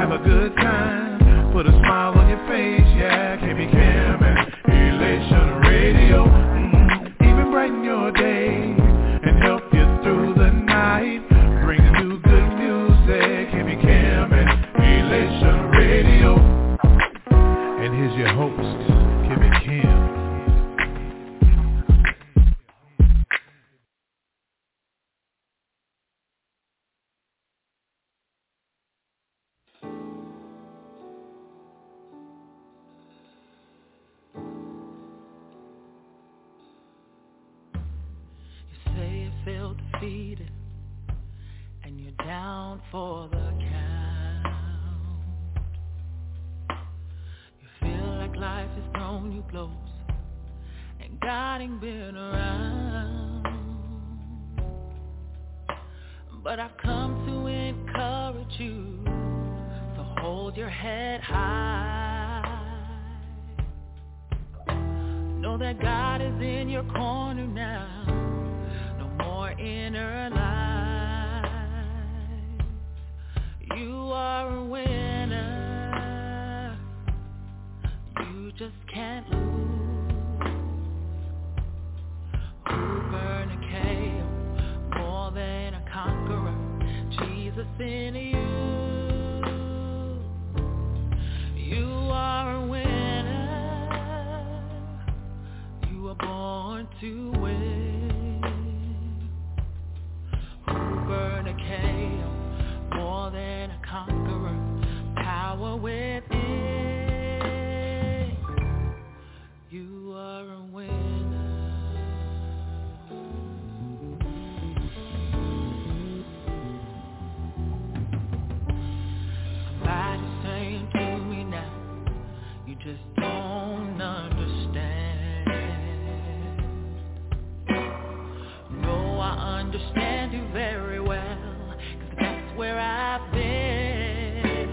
have a good time, put a smile on your face, yeah. KB Cam and Elation Radio, even brighten your day and help you through the night. Bring you good music, KB Cam and Elation Radio. And here's your host, KB Cam. Defeated, and you're down for the count. You feel like life has thrown you blows and God ain't been around. But I've come to encourage you, so hold your head high. Know that God is in your corner now. Inner life, you are a winner. You just can't lose. Who burn a KO more than a conqueror? Jesus in you. You are a winner. You were born to win. Burn a KO, more than a conqueror, power within. You are a winner. Somebody's saying to me now, you just don't understand. No, I understand you very well, 'cause that's where I've been.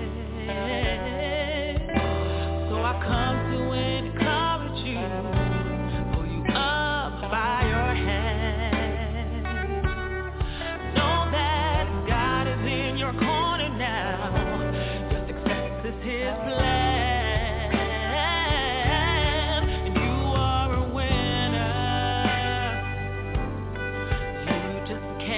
So I come to encourage you, pull you up by your hand. Know that God is in your corner now. Your success is His plan, and you are a winner. You just can't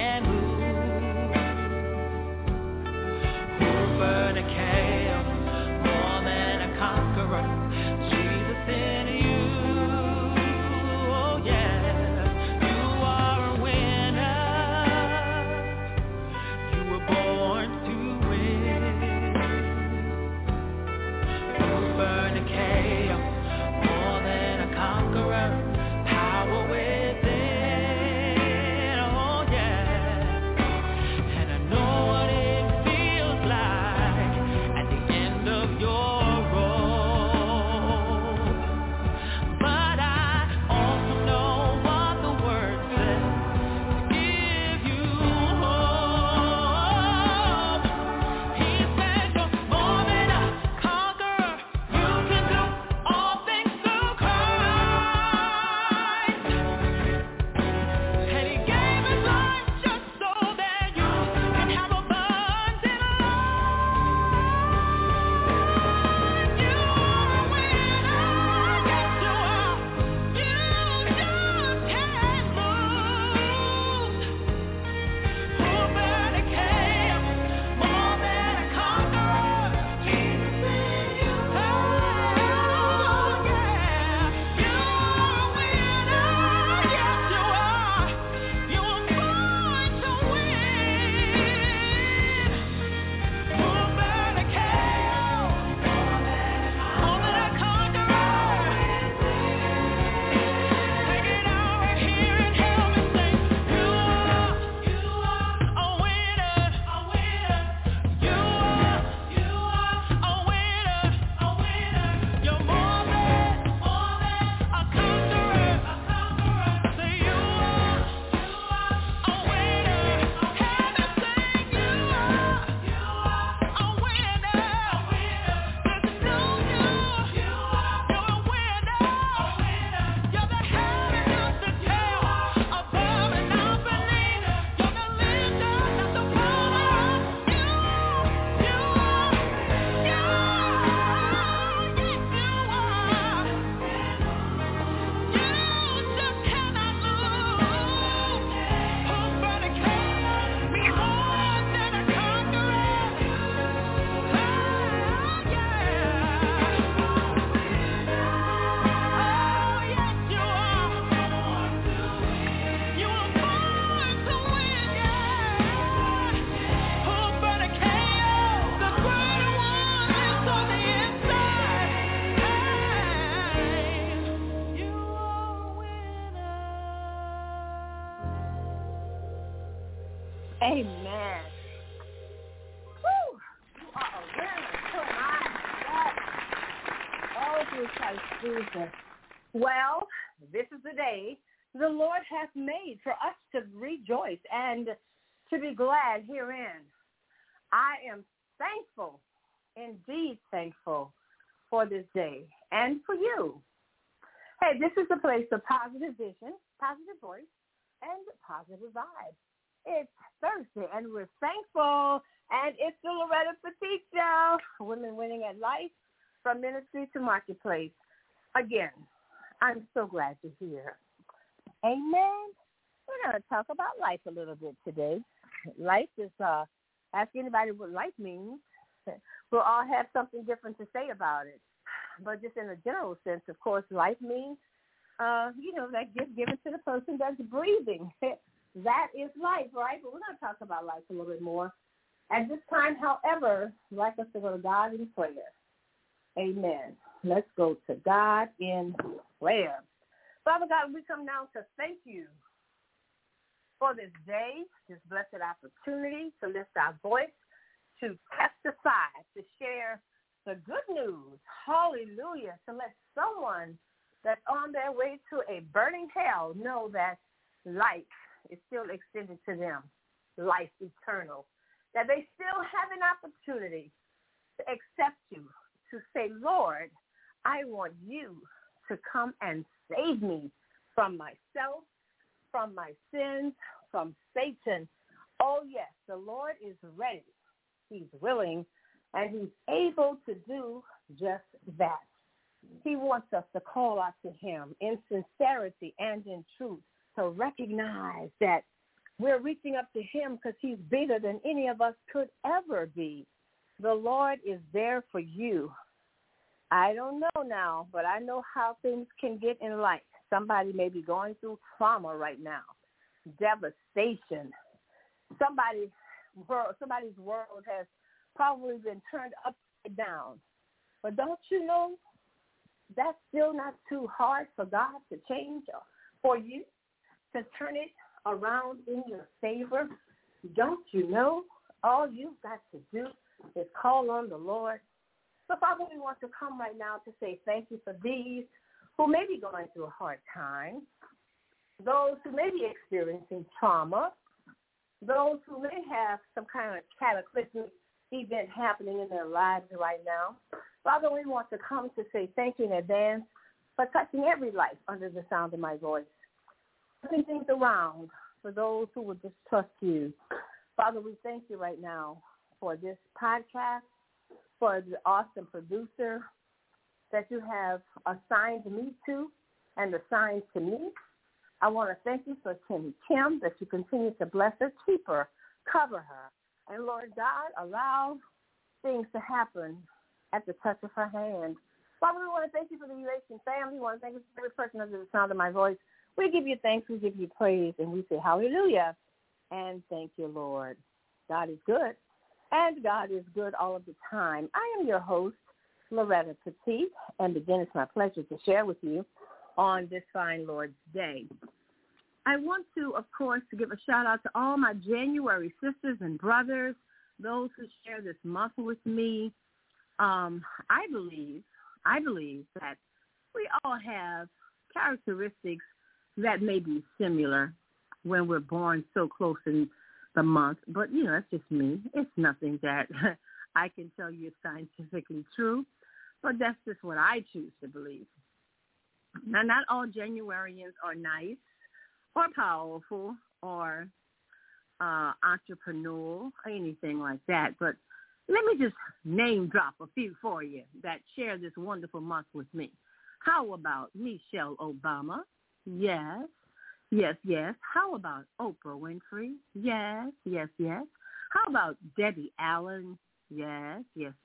Amen. Woo! You are a winner. Oh, my God. Oh, through Christ Jesus. Well, this is the day the Lord hath made for us to rejoice and to be glad herein. I am thankful, indeed thankful, for this day and for you. Hey, this is a place of positive vision, positive voice, and positive vibes. It's Thursday, and we're thankful, and it's the Loretta Petite Show, Women Winning at Life, from ministry to marketplace. Again, I'm so glad you're here. Amen. We're going to talk about life a little bit today. Life is, ask anybody what life means. We'll all have something different to say about it. But just in a general sense, of course, life means, that gift given to the person that's breathing. That is life, right? But we're going to talk about life a little bit more. At this time, however, I'd like us to go to God in prayer. Amen. Let's go to God in prayer. Father God, we come now to thank you for this day, this blessed opportunity to lift our voice, to testify, to share the good news. Hallelujah. To let someone that's on their way to a burning hell know that life is still extended to them, life eternal, that they still have an opportunity to accept you, to say, Lord, I want you to come and save me from myself, from my sins, from Satan. Oh, yes, the Lord is ready. He's willing, and he's able to do just that. He wants us to call out to him in sincerity and in truth, to recognize that we're reaching up to him because he's bigger than any of us could ever be. The Lord is there for you. I don't know now, but I know how things can get in life. Somebody may be going through trauma right now, devastation. Somebody's world has probably been turned upside down. But don't you know that's still not too hard for God to change, for you to turn it around in your favor? Don't you know all you've got to do is call on the Lord? So, Father, we want to come right now to say thank you for these who may be going through a hard time, those who may be experiencing trauma, those who may have some kind of cataclysmic event happening in their lives right now. Father, we want to come to say thank you in advance for touching every life under the sound of my voice, putting things around for those who would just trust you. Father, we thank you right now for this podcast, for the awesome producer that you have assigned me to and assigned to me. I want to thank you for Kim, that you continue to bless her, keep her, cover her. And, Lord God, allow things to happen at the touch of her hand. Father, we want to thank you for the Relation family. We want to thank you for every person under the sound of my voice. We give you thanks, we give you praise, and we say hallelujah. And thank you, Lord. God is good, and God is good all of the time. I am your host, Loretta Petite, and again, it's my pleasure to share with you on this fine Lord's Day. I want to, of course, to give a shout-out to all my January sisters and brothers, those who share this month with me. I believe that we all have characteristics that may be similar when we're born so close in the month. But, that's just me. It's nothing that I can tell you is scientifically true, but that's just what I choose to believe. Now, not all Januarians are nice or powerful or entrepreneurial or anything like that, but let me just name drop a few for you that share this wonderful month with me. How about Michelle Obama? Yes. How about Oprah Winfrey? Yes. How about Debbie Allen? Yes.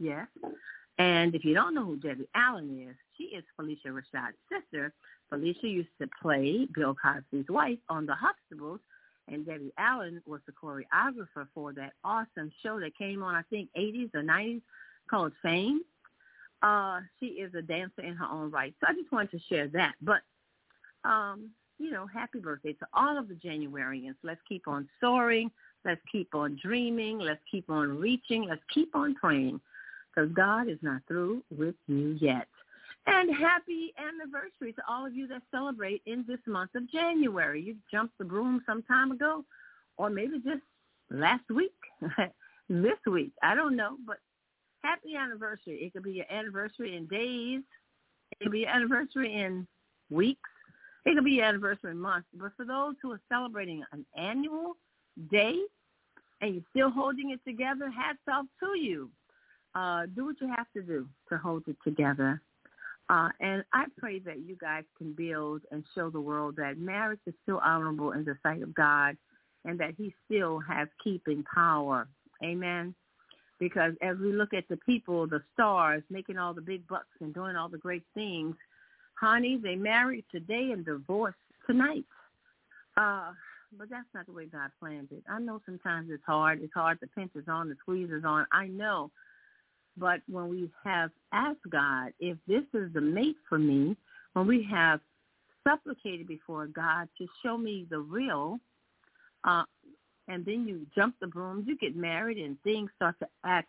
And if you don't know who Debbie Allen is, she is Felicia Rashad's sister. Felicia used to play Bill Cosby's wife on The Huxtables, and Debbie Allen was the choreographer for that awesome show that came on, I think, 80s or 90s called Fame. She is a dancer in her own right. So I just wanted to share that. But, happy birthday to all of the Januarians. Let's keep on soaring. Let's keep on dreaming. Let's keep on reaching. Let's keep on praying, because God is not through with you yet. And happy anniversary to all of you that celebrate in this month of January. You jumped the broom some time ago, or maybe just last week, this week. I don't know, but happy anniversary. It could be your anniversary in days. It could be your anniversary in weeks. It could be your anniversary in months. But for those who are celebrating an annual day and you're still holding it together, hats off to you. Do what you have to do to hold it together. And I pray that you guys can build and show the world that marriage is still honorable in the sight of God and that he still has keeping power. Amen. Because as we look at the people, the stars, making all the big bucks and doing all the great things, honey, they married today and divorced tonight. But that's not the way God planned it. I know sometimes it's hard. It's hard. The pinch is on, the squeeze is on. I know. But when we have asked God, if this is the mate for me, when we have supplicated before God to show me the real, and then you jump the broom, you get married, and things start to act,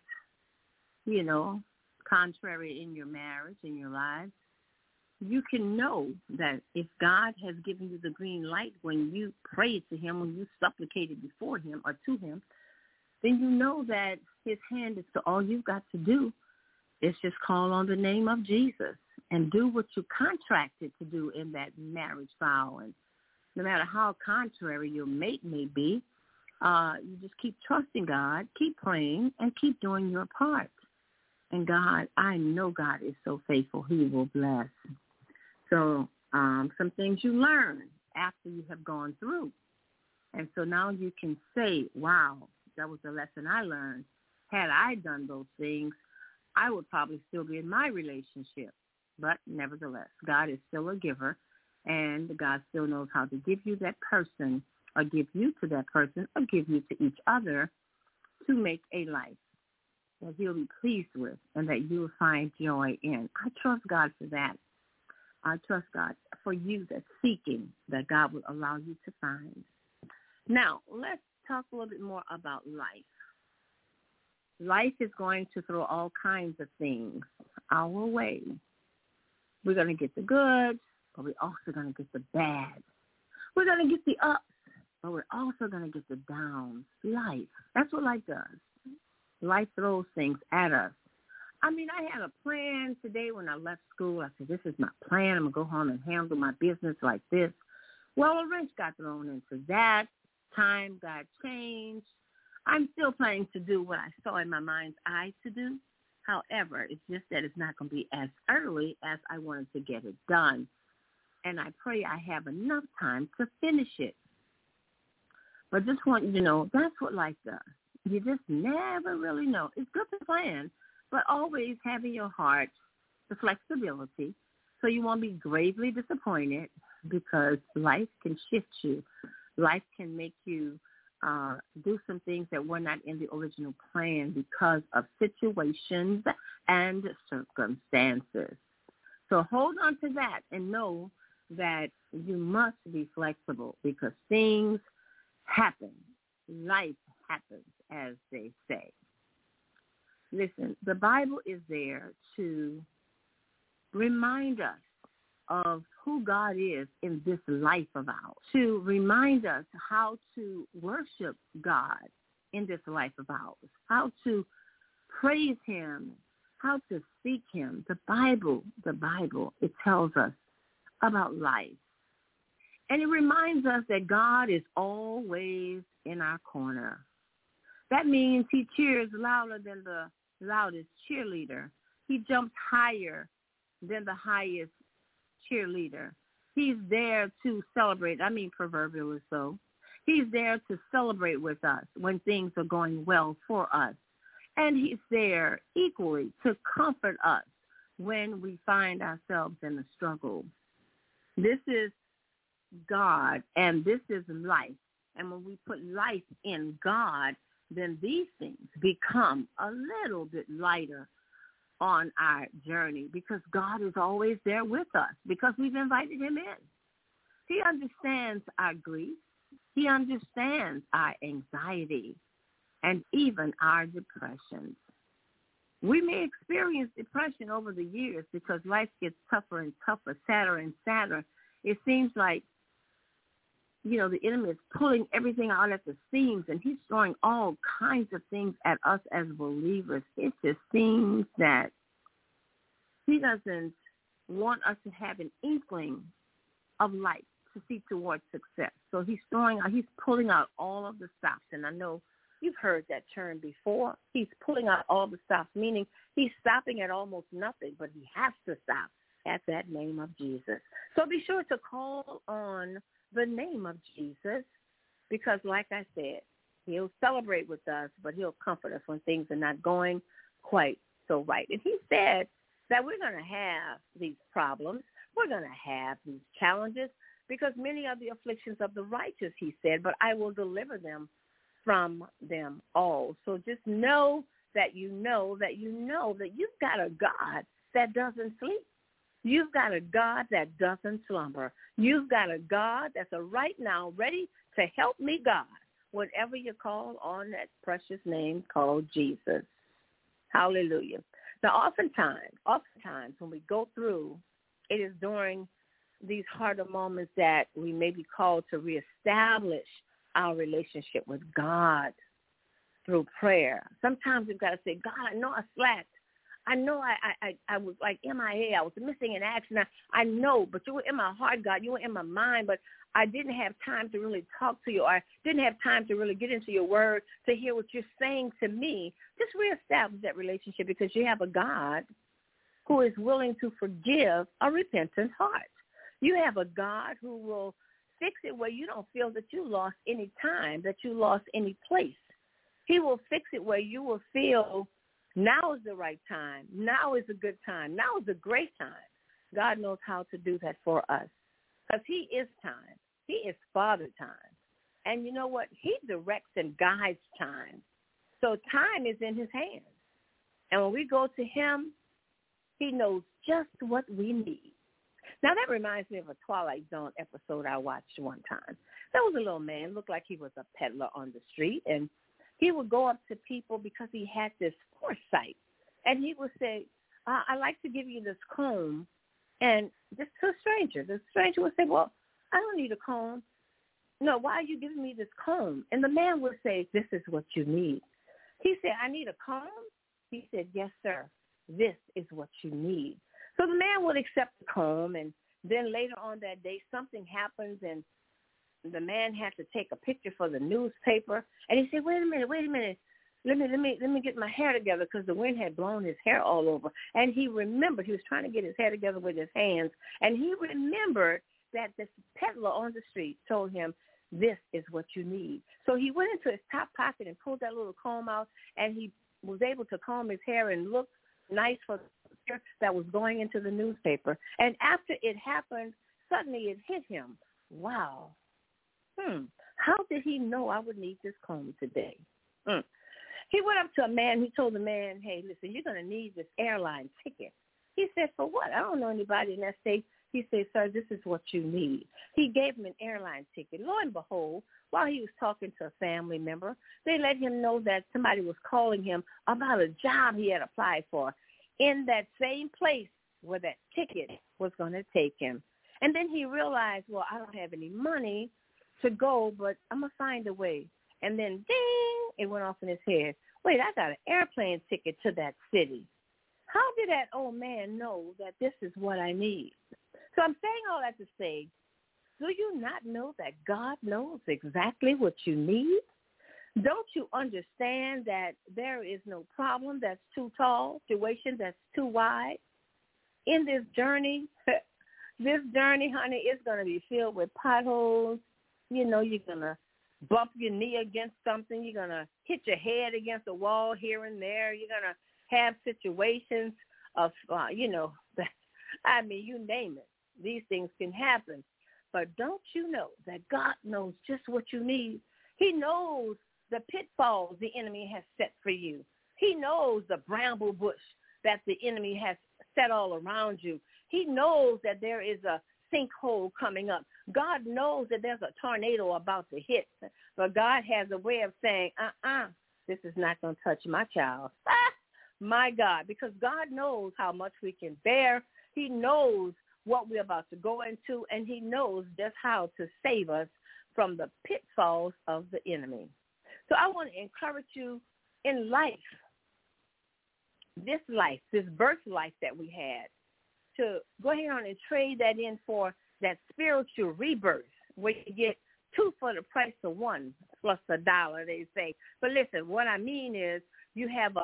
contrary in your marriage, in your lives, you can know that if God has given you the green light when you prayed to him, when you supplicated before him or to him, then you know that his hand is to all you've got to do is just call on the name of Jesus and do what you contracted to do in that marriage vow. And no matter how contrary your mate may be, you just keep trusting God, keep praying, and keep doing your part. And God, I know God is so faithful. He will bless. So some things you learn after you have gone through. And so now you can say, wow, that was the lesson I learned. Had I done those things, I would probably still be in my relationship. But nevertheless, God is still a giver, and God still knows how to give you that person or give you to that person or give you to each other to make a life that he'll be pleased with and that you will find joy in. I trust God for that. I trust God for you that's seeking, that God will allow you to find. Now, let's talk a little bit more about life. Life is going to throw all kinds of things our way. We're going to get the good, but we're also going to get the bad. We're going to get the ups, but we're also going to get the downs. Life. That's what life does. Life throws things at us. I mean, I had a plan today when I left school. I said, this is my plan. I'm going to go home and handle my business like this. Well, a wrench got thrown into that. Time got changed. I'm still planning to do what I saw in my mind's eye to do. However, it's just that it's not going to be as early as I wanted to get it done. And I pray I have enough time to finish it. But just want you to know, that's what life does. You just never really know. It's good to plan, but always have in your heart the flexibility so you won't be gravely disappointed, because life can shift you. Life can make you do some things that were not in the original plan because of situations and circumstances. So hold on to that and know that you must be flexible, because things happen. Life happens, as they say. Listen, the Bible is there to remind us of who God is in this life of ours, to remind us how to worship God in this life of ours, how to praise him, how to seek him. The Bible, it tells us about life. And it reminds us that God is always in our corner. That means he cheers louder than the loudest cheerleader. He jumps higher than the highest cheerleader. He's there to celebrate, proverbially so. He's there to celebrate with us when things are going well for us. And he's there equally to comfort us when we find ourselves in a struggle. This is God, and this is life. And when we put life in God, then these things become a little bit lighter on our journey, because God is always there with us, because we've invited him in. He understands our grief. He understands our anxiety and even our depressions. We may experience depression over the years because life gets tougher and tougher, sadder and sadder. It seems like, the enemy is pulling everything out at the seams, and he's throwing all kinds of things at us as believers. It just seems that he doesn't want us to have an inkling of light to see towards success. So he's pulling out all of the stops. And I know you've heard that term before. He's pulling out all the stops, meaning he's stopping at almost nothing, but he has to stop at that name of Jesus. So be sure to call on the name of Jesus, because like I said, he'll celebrate with us, but he'll comfort us when things are not going quite so right. And he said that we're going to have these problems. We're going to have these challenges because many are the afflictions of the righteous, he said, but I will deliver them from them all. So just know that you know that you've got a God that doesn't sleep. You've got a God that doesn't slumber. You've got a God that's right now ready to help me, God, whenever you call on that precious name called Jesus. Hallelujah. Now, oftentimes when we go through, it is during these harder moments that we may be called to reestablish our relationship with God through prayer. Sometimes we've got to say, God, I know I slacked. I know I was like MIA. I was missing in action. I know, but you were in my heart, God. You were in my mind, but I didn't have time to really talk to you, or I didn't have time to really get into your word to hear what you're saying to me. Just reestablish that relationship, because you have a God who is willing to forgive a repentant heart. You have a God who will fix it where you don't feel that you lost any time, that you lost any place. He will fix it where you will feel now is the right time. Now is a good time. Now is a great time. God knows how to do that for us, because he is time. He is Father time. And you know what? He directs and guides time. So time is in his hands. And when we go to him, he knows just what we need. Now, that reminds me of a Twilight Zone episode I watched one time. There was a little man, looked like he was a peddler on the street, and he would go up to people because he had this foresight. And he would say, I'd like to give you this comb. And just to a stranger. The stranger would say, well, I don't need a comb. No, why are you giving me this comb? And the man would say, this is what you need. He said, I need a comb? He said, yes, sir. This is what you need. So the man would accept the comb, and then later on that day, something happens, and the man had to take a picture for the newspaper. And he said, wait a minute. Let me get my hair together, because the wind had blown his hair all over. And he remembered, he was trying to get his hair together with his hands, and he remembered that this peddler on the street told him, this is what you need. So he went into his top pocket and pulled that little comb out, and he was able to comb his hair and look nice for the picture that was going into the newspaper. And after it happened, suddenly it hit him. Wow. How did he know I would need this comb today? He went up to a man. He told the man, hey, listen, you're going to need this airline ticket. He said, for what? I don't know anybody in that state. He said, sir, this is what you need. He gave him an airline ticket. Lo and behold, while he was talking to a family member, they let him know that somebody was calling him about a job he had applied for in that same place where that ticket was going to take him. And then he realized, well, I don't have any money to go, but I'm going to find a way. And then, ding, it went off in his head. Wait, I got an airplane ticket to that city. How did that old man know that this is what I need? So I'm saying all that to say, do you not know that God knows exactly what you need? Don't you understand that there is no problem that's too tall, situation that's too wide? In this journey, honey, is going to be filled with potholes. You know, you're going to bump your knee against something. You're going to hit your head against a wall here and there. You're going to have situations of, you name it. These things can happen. But don't you know that God knows just what you need? He knows the pitfalls the enemy has set for you. He knows the bramble bush that the enemy has set all around you. He knows that there is a sinkhole coming up. God knows that there's a tornado about to hit, but God has a way of saying, this is not going to touch my child. My God, because God knows how much we can bear. He knows what we're about to go into, and he knows just how to save us from the pitfalls of the enemy. So I want to encourage you in life, this birth life that we had, to go ahead on and trade that in for that spiritual rebirth where you get 2 for the price of 1 plus $1, they say. But listen, what I mean is you have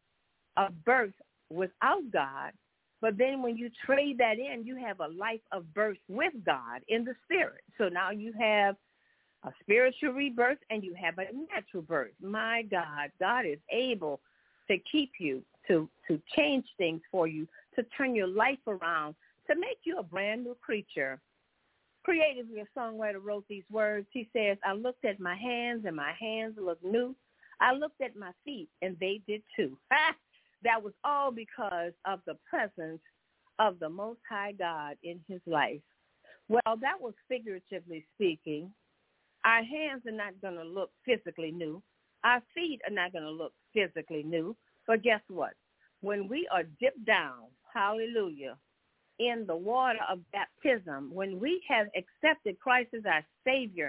a birth without God, but then when you trade that in, you have a life of birth with God in the spirit. So now you have a spiritual rebirth and you have a natural birth. My God, God is able to keep you, to change things for you, to turn your life around, to make you a brand new creature. Creatively, a songwriter wrote these words. He says, I looked at my hands and my hands looked new. I looked at my feet and they did too. That was all because of the presence of the Most High God in his life. Well, that was figuratively speaking. Our hands are not going to look physically new. Our feet are not going to look physically new. But guess what? When we are dipped down, hallelujah, in the water of baptism, when we have accepted Christ as our Savior,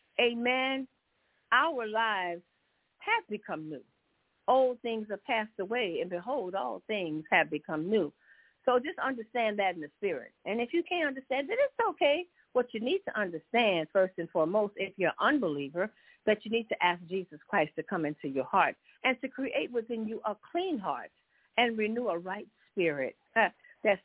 amen, our lives have become new. Old things are passed away, and behold, all things have become new. So just understand that in the spirit. And if you can't understand it, it's okay. What you need to understand, first and foremost, if you're an unbeliever, that you need to ask Jesus Christ to come into your heart and to create within you a clean heart and renew a right spirit. That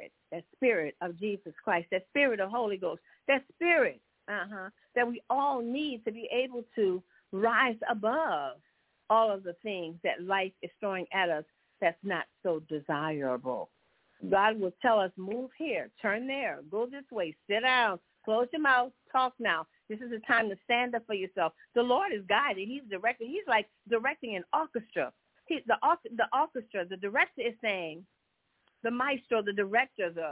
spirit of Jesus Christ, that spirit of Holy Ghost, that spirit that we all need to be able to rise above all of the things that life is throwing at us that's not so desirable. God will tell us, move here, turn there, go this way, sit down, close your mouth, talk now. This is the time to stand up for yourself. The Lord is guiding. He's directing. He's like directing an orchestra. The orchestra, the director is saying, the maestro, the director, the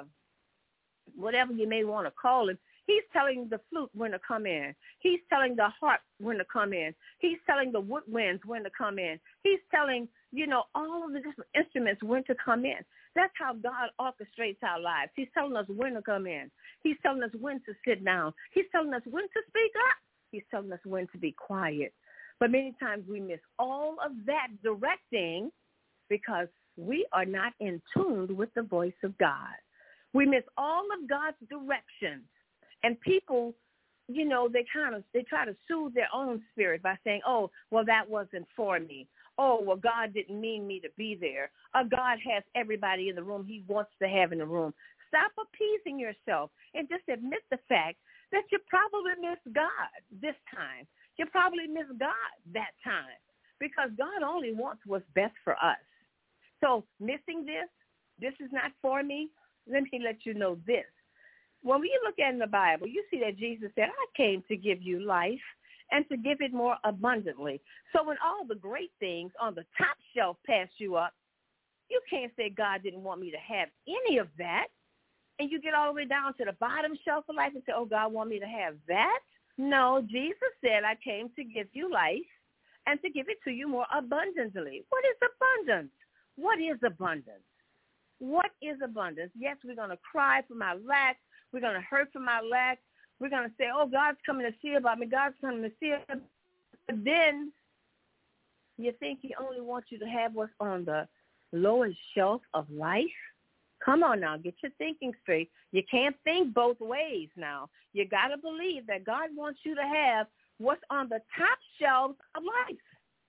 whatever you may want to call him, he's telling the flute when to come in. He's telling the harp when to come in. He's telling the woodwinds when to come in. He's telling, all of the different instruments when to come in. That's how God orchestrates our lives. He's telling us when to come in. He's telling us when to sit down. He's telling us when to speak up. He's telling us when to be quiet. But many times we miss all of that directing because we are not in tune with the voice of God. We miss all of God's directions. And people, they try to soothe their own spirit by saying, oh, well, that wasn't for me. Oh, well, God didn't mean me to be there. God has everybody in the room he wants to have in the room. Stop appeasing yourself and just admit the fact that you probably missed God this time. You probably missed God that time because God only wants what's best for us. So missing this is not for me. Let me let you know this. When we look at in the Bible, you see that Jesus said, I came to give you life and to give it more abundantly. So when all the great things on the top shelf pass you up, you can't say God didn't want me to have any of that. And you get all the way down to the bottom shelf of life and say, oh, God want me to have that? No, Jesus said, I came to give you life and to give it to you more abundantly. What is abundance? What is abundance? What is abundance? Yes, we're going to cry from our lack. We're going to hurt from our lack. We're going to say, oh, God's coming to see about me. God's coming to see about me. But then you think he only wants you to have what's on the lowest shelf of life? Come on now, get your thinking straight. You can't think both ways now. You got to believe that God wants you to have what's on the top shelves of life.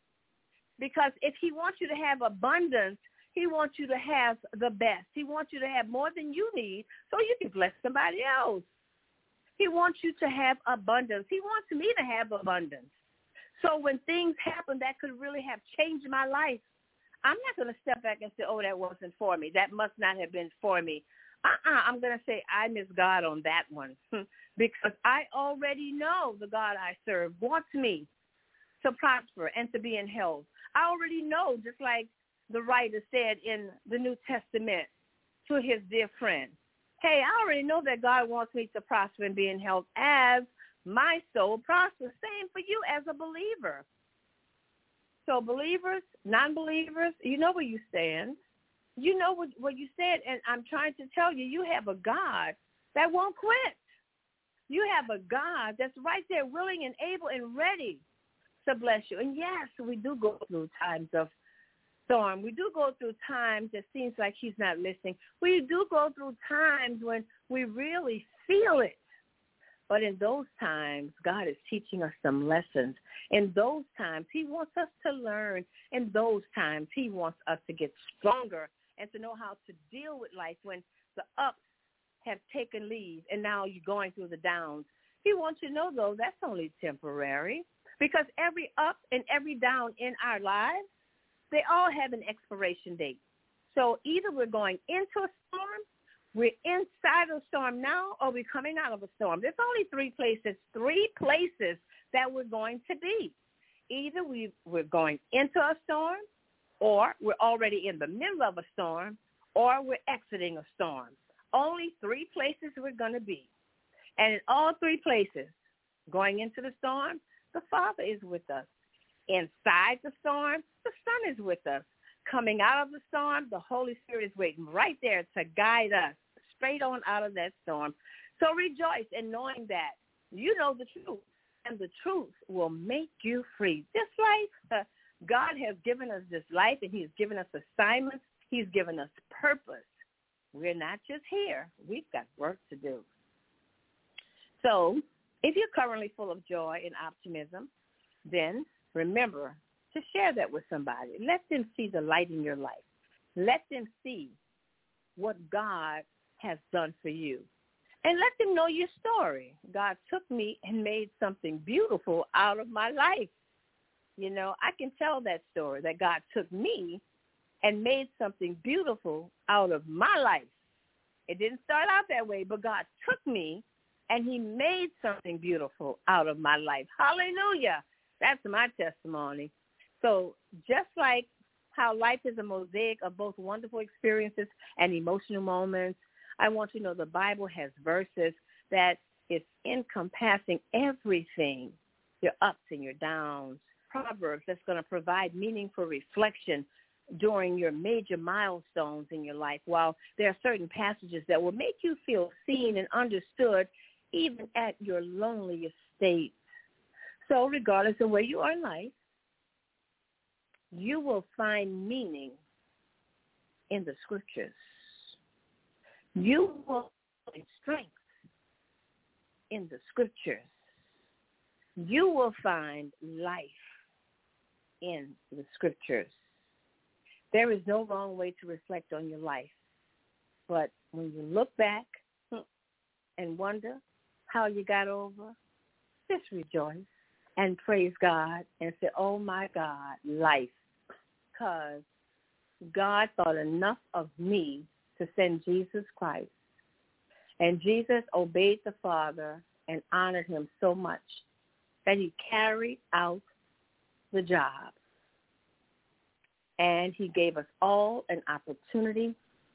Because if he wants you to have abundance, he wants you to have the best. He wants you to have more than you need so you can bless somebody else. He wants you to have abundance. He wants me to have abundance. So when things happen that could really have changed my life, I'm not going to step back and say, oh, that wasn't for me. That must not have been for me. I'm going to say I miss God on that one because I already know the God I serve wants me to prosper and to be in health. I already know, just like the writer said in the New Testament to his dear friend, Hey, I already know that God wants me to prosper and be in health as my soul prospers. Same for you as a believer. So believers, non-believers, you know where you stand. You know what you said, and I'm trying to tell you, you have a God that won't quit. You have a God that's right there willing and able and ready to bless you. And yes, we do go through times of storm. We do go through times that seems like he's not listening. We do go through times when we really feel it. But in those times, God is teaching us some lessons. In those times, he wants us to learn. In those times, he wants us to get stronger and to know how to deal with life when the ups have taken leave and now you're going through the downs. He wants you to know, though, that's only temporary, because every up and every down in our lives, they all have an expiration date. So either we're going into a storm, we're inside a storm now, or we're coming out of a storm. There's only three places that we're going to be. Either we're going into a storm, or we're already in the middle of a storm, or we're exiting a storm. Only three places we're going to be. And in all three places, going into the storm, the Father is with us. Inside the storm, the Son is with us. Coming out of the storm, the Holy Spirit is waiting right there to guide us straight on out of that storm. So rejoice in knowing that you know the truth, and the truth will make you free. This life, God has given us this life, and he's given us assignments. He's given us purpose. We're not just here. We've got work to do. So if you're currently full of joy and optimism, then remember to share that with somebody. Let them see the light in your life. Let them see what God has done for you. And let them know your story. God took me and made something beautiful out of my life. You know, I can tell that story, that God took me and made something beautiful out of my life. It didn't start out that way, but God took me and he made something beautiful out of my life. Hallelujah. That's my testimony. So just like how life is a mosaic of both wonderful experiences and emotional moments, I want you to know the Bible has verses that is encompassing everything, your ups and your downs. Proverbs that's going to provide meaningful reflection during your major milestones in your life, while there are certain passages that will make you feel seen and understood even at your loneliest state. So regardless of where you are in life, you will find meaning in the scriptures. You will find strength in the scriptures. You will find life in the scriptures. There is no wrong way to reflect on your life. But when you look back and wonder how you got over, just rejoice and praise God and say, oh, my God, life. Because God thought enough of me to send Jesus Christ. And Jesus obeyed the Father and honored him so much that he carried out the job. And he gave us all an opportunity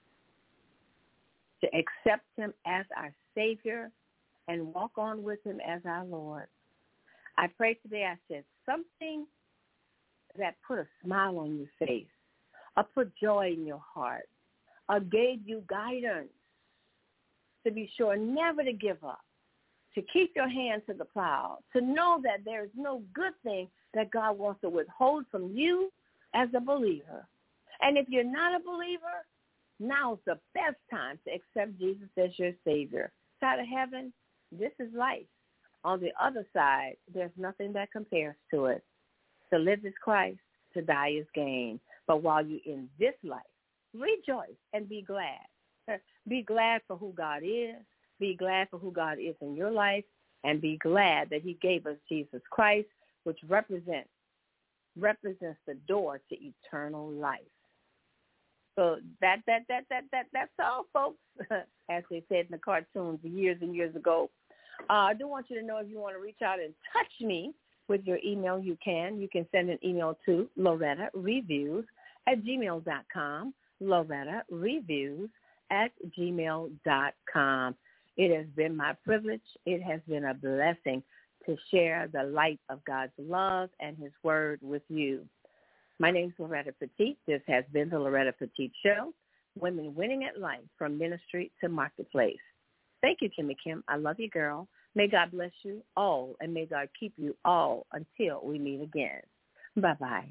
to accept him as our Savior and walk on with him as our Lord. I pray today I said something that put a smile on your face, or put joy in your heart, or gave you guidance to be sure never to give up, to keep your hand to the plow, to know that there is no good thing that God wants to withhold from you as a believer. And if you're not a believer, now's the best time to accept Jesus as your Savior. Side of heaven, this is life. On the other side, there's nothing that compares to it. To live is Christ, to die is gain. But while you're in this life, rejoice and be glad. Be glad for who God is. Be glad for who God is in your life. And be glad that he gave us Jesus Christ, which represents the door to eternal life. So that's all, folks. As they said in the cartoons years and years ago. I do want you to know, if you want to reach out and touch me with your email, you can. You can send an email to LorettaReviews@gmail.com, LorettaReviews gmail.com. It has been my privilege. It has been a blessing to share the light of God's love and his word with you. My name is Loretta Petite. This has been the Loretta Petite Show, Women Winning at Life from Ministry to Marketplace. Thank you, Kimmy Kim. I love you, girl. May God bless you all, and may God keep you all until we meet again. Bye-bye.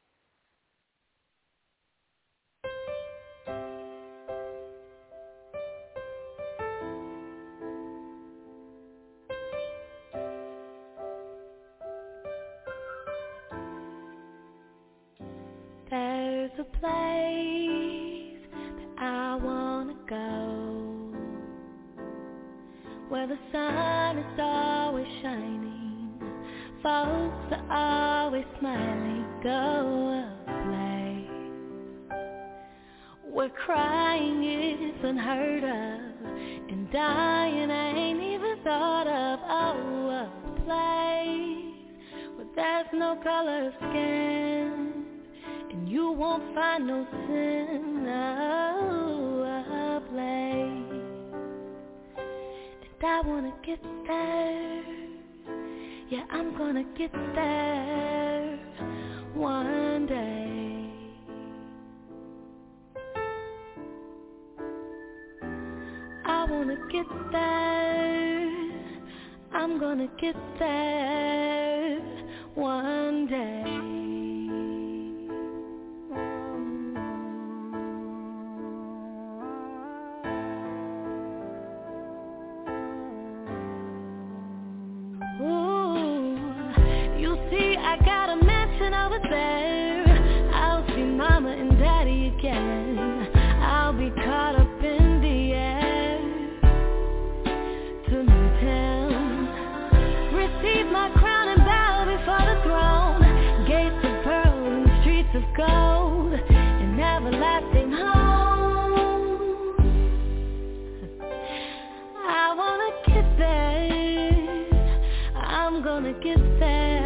There's a place that I want to go, where the sun is always shining, folks are always smiling. Go a place where crying is unheard of and dying ain't even thought of. Oh, a place where there's no color of skin and you won't find no sin. Oh, a place. I wanna get there, yeah, I'm gonna get there one day. I wanna get there, I'm gonna get there one day. I'll see mama and daddy again. I'll be caught up in the air to meet him, receive my crown and bow before the throne, gates of pearl and streets of gold, an everlasting home. I wanna get there, I'm gonna get there.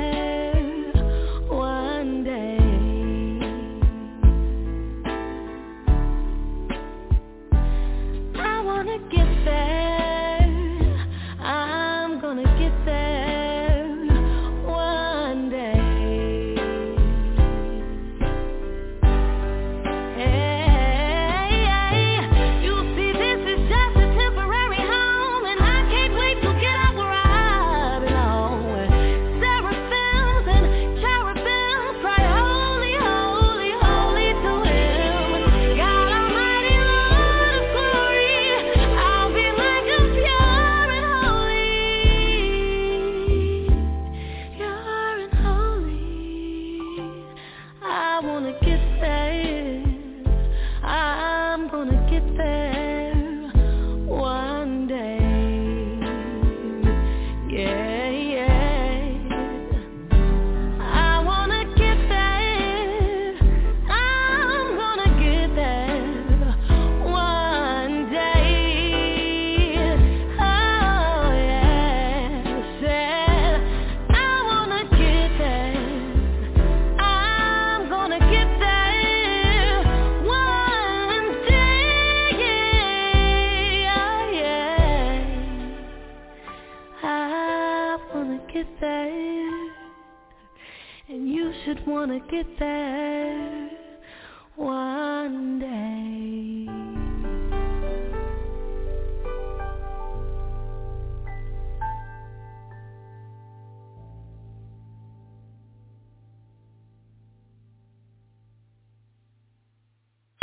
Wanna get there.